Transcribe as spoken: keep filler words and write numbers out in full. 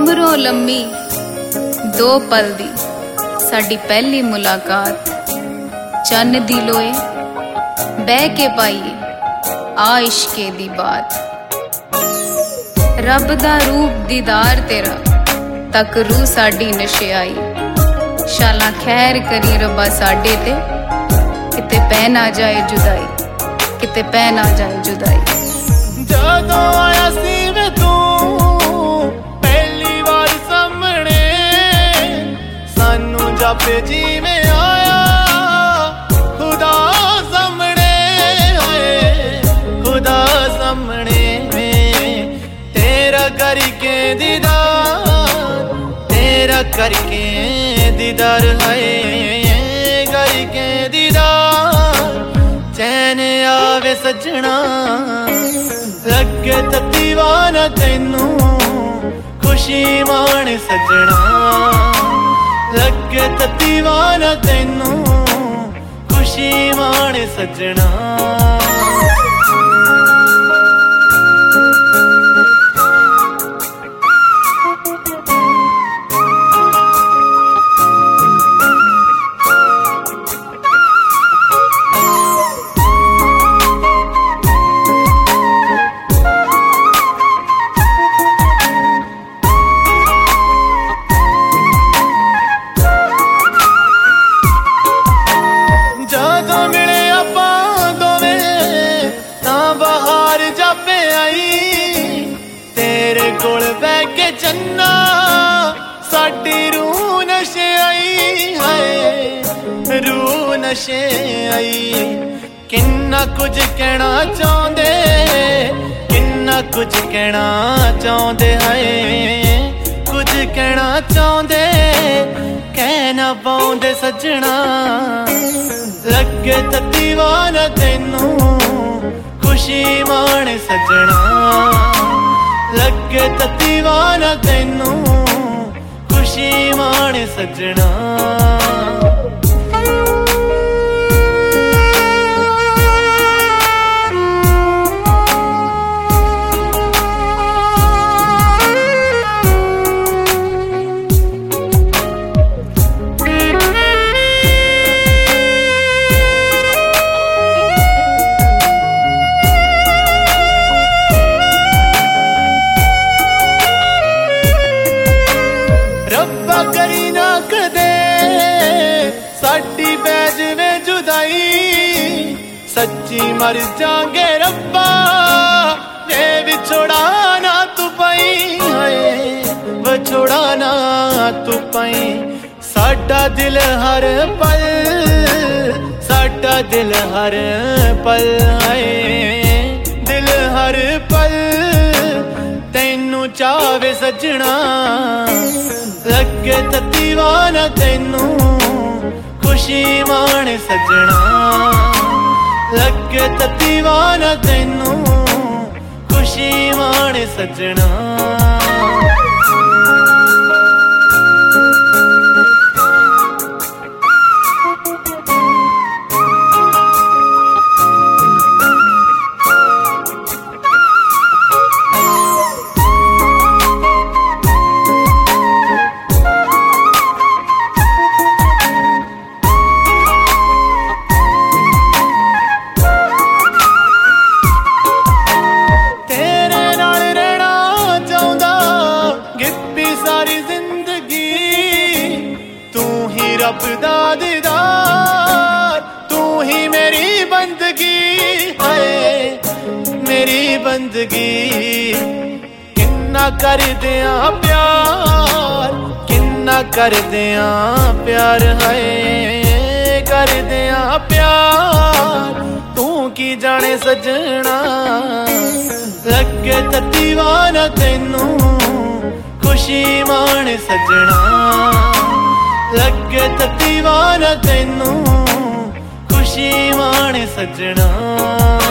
उम्रों लम्मी दो पल दी साडी पहली मुलाकात, चन्न दी लोए बह के पाईए आ इश्के दी बात। रब दा रूप दीदार तेरा तक रू साडी नशे आई, शाला खैर करी रब्बा साडे ते किते पै ना जाए जुदाई, किते पै ना जाए जुदाई। जदों आया सी वे तू पहली बार सामने, सानू जापे जिवें आया खुदा सामने, खुदा सामने तेरा करके दीदार, तेरा करके दीदार है करके दीदार, चैन आवे सजना लगे तो दीवाना तैनू, खुशी मान सजना लगे तो दीवाना तैनू, खुशी मान सजना। कोल बह के चन्ना साडी रूह नशे आई, हाय रूह नशे आई। किन्ना कुछ कहना चाहते, किन्ना कुछ कहना चाहते, हाय कुछ कहना चाहते कहना पाउंदे सजना, लगे तो दीवाना तैनू, खुशी मान सजना लगे तो दीवाना तैनू, खुशी मान सजना। करी ना कदे साडी बैज में जुदाई, सच्ची मर जागे रब्बा जे विछोड़ा ना तू पाई, विछोड़ा ना तू पाई। साडा दिल हर पल, साडा दिल हर पल है, दिल हर पल तैनू चावे सजना, लगे तो दीवाना तैनू, खुशी मान सजना लगे तो दीवाना तैनू, खुशी मान सजना। रब दा दीदार तू ही मेरी बंदगी है, मेरी बंदगी किन्ना कर दिया प्यार, किन्ना कर दिया प्यार है कर दिया प्यार, तू की जाने सजना लगे तो दीवाना तैनू, खुशी मान सजना लगे तो दीवाना तैनू, खुशी मान सजना।